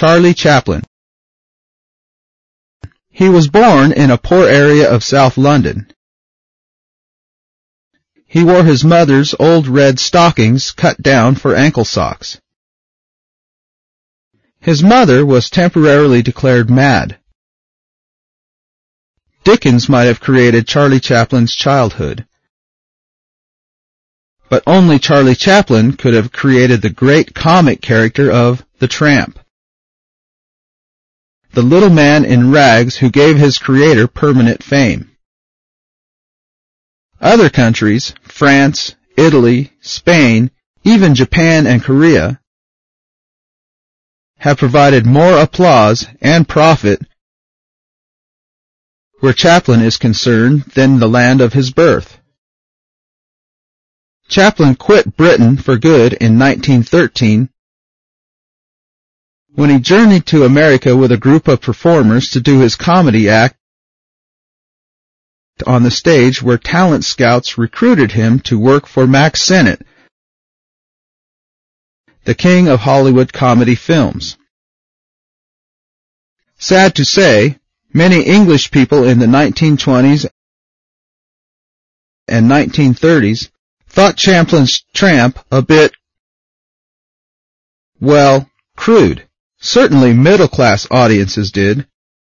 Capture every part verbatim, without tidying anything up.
Charlie Chaplin. He was born in a poor area of South London. He wore his mother's old red stockings cut down for ankle socks. His mother was temporarily declared mad. Dickens might have created Charlie Chaplin's childhood. But only Charlie Chaplin could have created the great comic character of the Tramp, the little man in rags who gave his creator permanent fame. Other countries, France, Italy, Spain, even Japan and Korea, have provided more applause and profit where Chaplin is concerned than the land of his birth. Chaplin quit Britain for good in nineteen thirteen when he journeyed to America with a group of performers to do his comedy act on the stage, where talent scouts recruited him to work for Max Sennett, the king of Hollywood comedy films. Sad to say, many English people in the nineteen twenties and nineteen thirties thought Chaplin's Tramp a bit, well, crude. Certainly middle-class audiences did.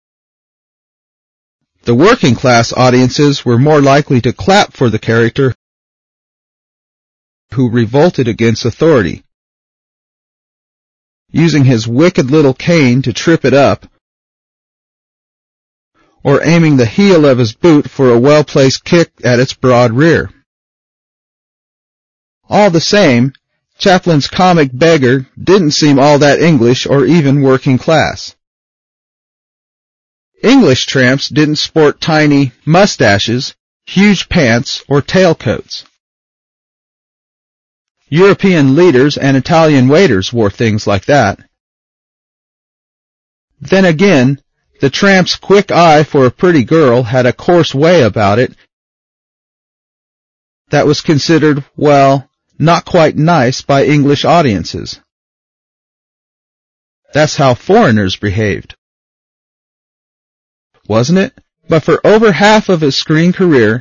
The working-class audiences were more likely to clap for the character who revolted against authority, using his wicked little cane to trip it up, or aiming the heel of his boot for a well-placed kick at its broad rear. All the same, Chaplin's comic beggar didn't seem all that English or even working class. English tramps didn't sport tiny mustaches, huge pants, or tailcoats. European leaders and Italian waiters wore things like that. Then again, the tramp's quick eye for a pretty girl had a coarse way about it that was considered, well, not quite nice by English audiences. That's how foreigners behaved, wasn't it? But for over half of his screen career,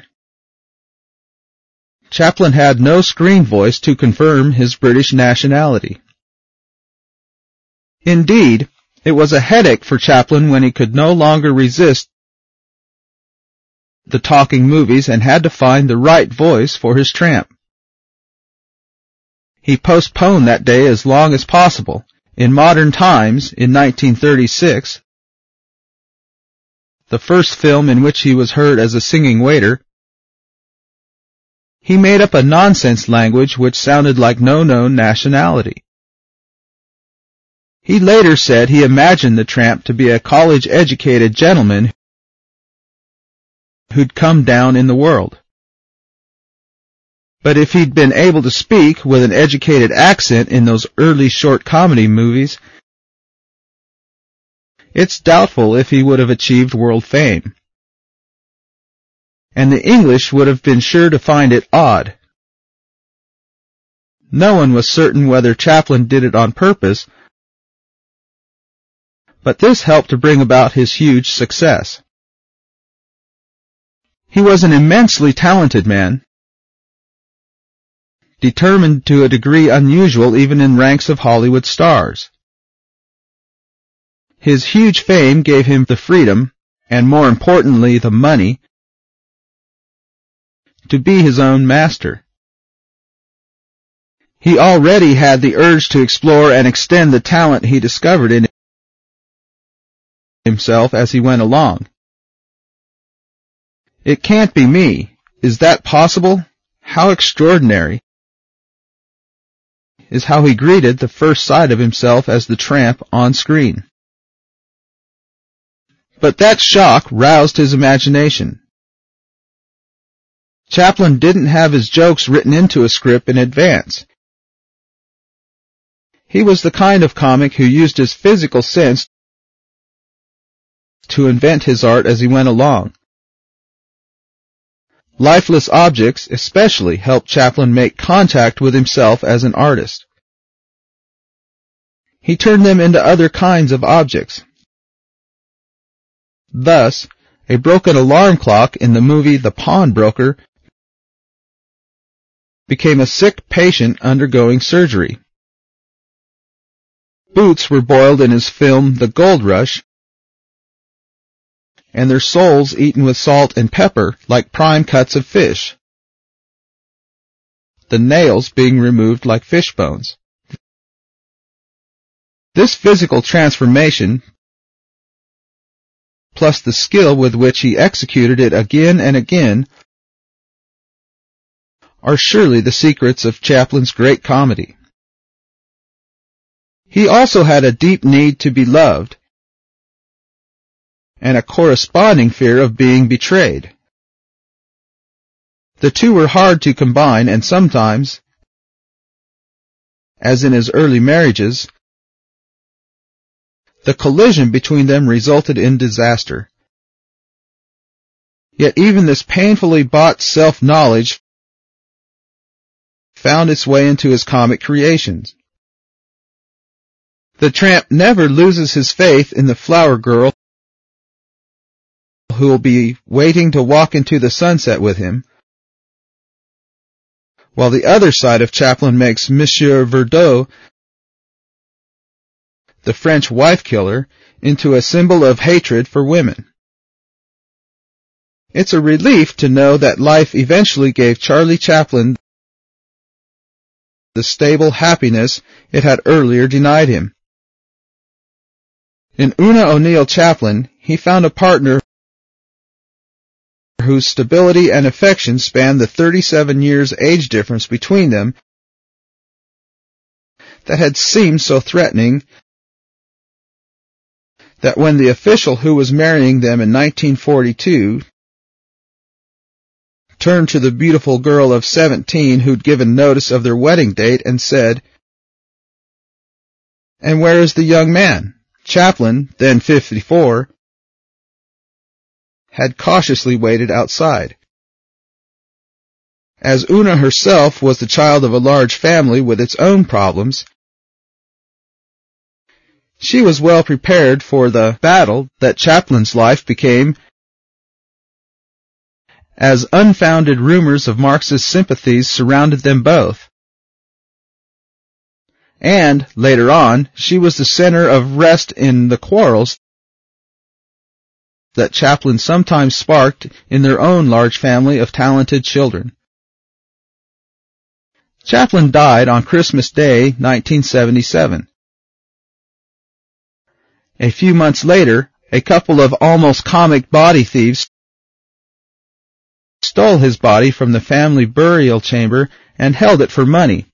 Chaplin had no screen voice to confirm his British nationality. Indeed, it was a headache for Chaplin when he could no longer resist the talking movies and had to find the right voice for his Tramp. He postponed that day as long as possible. In Modern Times, in nineteen thirty-six, the first film in which he was heard as a singing waiter, he made up a nonsense language which sounded like no known nationality. He later said he imagined the Tramp to be a college-educated gentleman who'd come down in the world. But if he'd been able to speak with an educated accent in those early short comedy movies, it's doubtful if he would have achieved world fame. And the English would have been sure to find it odd. No one was certain whether Chaplin did it on purpose, but this helped to bring about his huge success. He was an immensely talented man, determined to a degree unusual even in ranks of Hollywood stars. His huge fame gave him the freedom, and more importantly the money, to be his own master. He already had the urge to explore and extend the talent he discovered in himself as he went along. It can't be me. Is that possible? How extraordinary is how he greeted the first sight of himself as the Tramp on screen. But that shock roused his imagination. Chaplin didn't have his jokes written into a script in advance. He was the kind of comic who used his physical sense to invent his art as he went along. Lifeless objects especially helped Chaplin make contact with himself as an artist. he turned them into other kinds of objects. Thus, a broken alarm clock in the movie The Pawnbroker became a sick patient undergoing surgery. Boots were boiled in his film The Gold Rush, and their soles eaten with salt and pepper like prime cuts of fish, the nails being removed like fish bones. This physical transformation, plus the skill with which he executed it again and again, are surely the secrets of Chaplin's great comedy. He also had a deep need to be loved, and a corresponding fear of being betrayed. The two were hard to combine, and sometimes, as in his early marriages, the collision between them resulted in disaster. Yet even this painfully bought self-knowledge found its way into his comic creations. The tramp never loses his faith in the flower girl who will be waiting to walk into the sunset with him, while the other side of Chaplin makes Monsieur Verdot, the French wife-killer, into a symbol of hatred for women. It's a relief to know that life eventually gave Charlie Chaplin the stable happiness it had earlier denied him. In Una O'Neill Chaplin, he found a partner whose stability and affection spanned the thirty-seven years age difference between them that had seemed so threatening that when the official who was marrying them in nineteen forty-two turned to the beautiful girl of seventeen who'd given notice of their wedding date and said, "And where is the young man?" Chaplin, then fifty-four, had cautiously waited outside. As Una herself was the child of a large family with its own problems, she was well prepared for the battle that Chaplin's life became as unfounded rumors of Marxist sympathies surrounded them both. And, later on, she was the center of rest in the quarrels that Chaplin sometimes sparked in their own large family of talented children. Chaplin died on Christmas Day, nineteen seventy-seven. A few months later, a couple of almost comic body thieves stole his body from the family burial chamber and held it for money.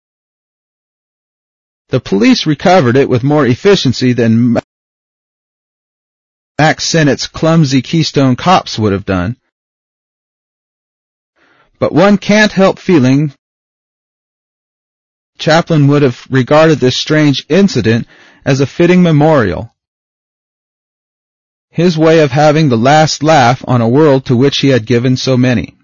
The police recovered it with more efficiency than Max Sennett's clumsy Keystone Cops would have done. But one can't help feeling Chaplin would have regarded this strange incident as a fitting memorial, his way of having the last laugh on a world to which he had given so many.